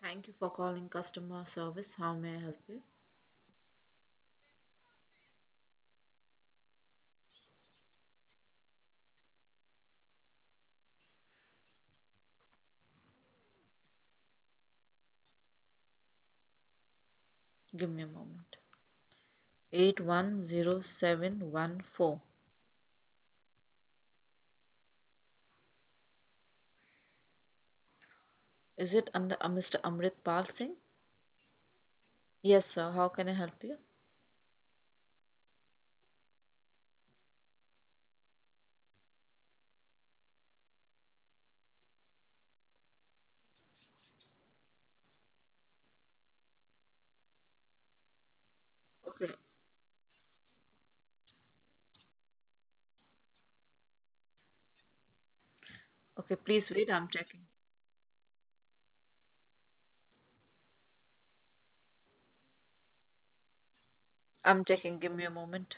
Thank you for calling customer service. How may I help you? Give me a moment. 810714. Is it under Mr. Amrit Pal Singh? Yes, sir. How can I help you? Okay. Okay, please wait. I'm checking. I'm checking. Give me a moment.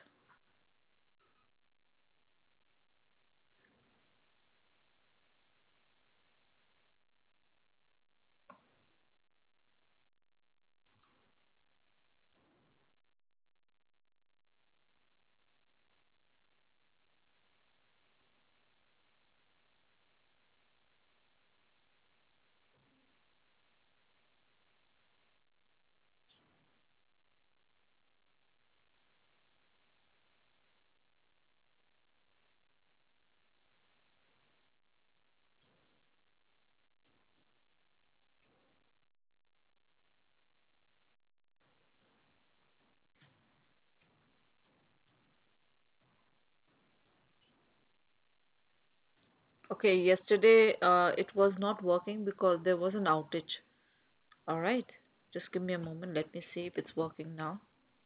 Okay, yesterday it was not working because there was an outage. All right. Just give me a moment. Let me see if it's working now.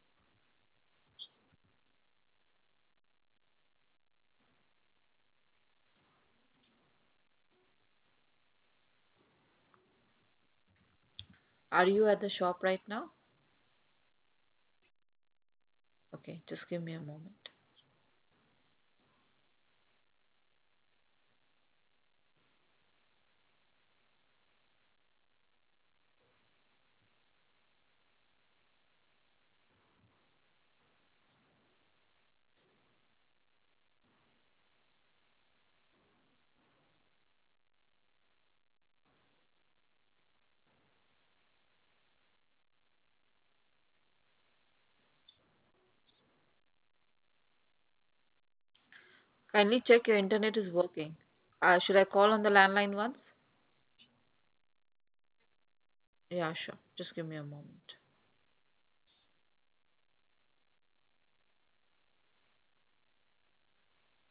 Are you at the shop right now? Okay, just give me a moment. Kindly check your internet is working. Should I call on the landline once? Yeah, sure. Just give me a moment.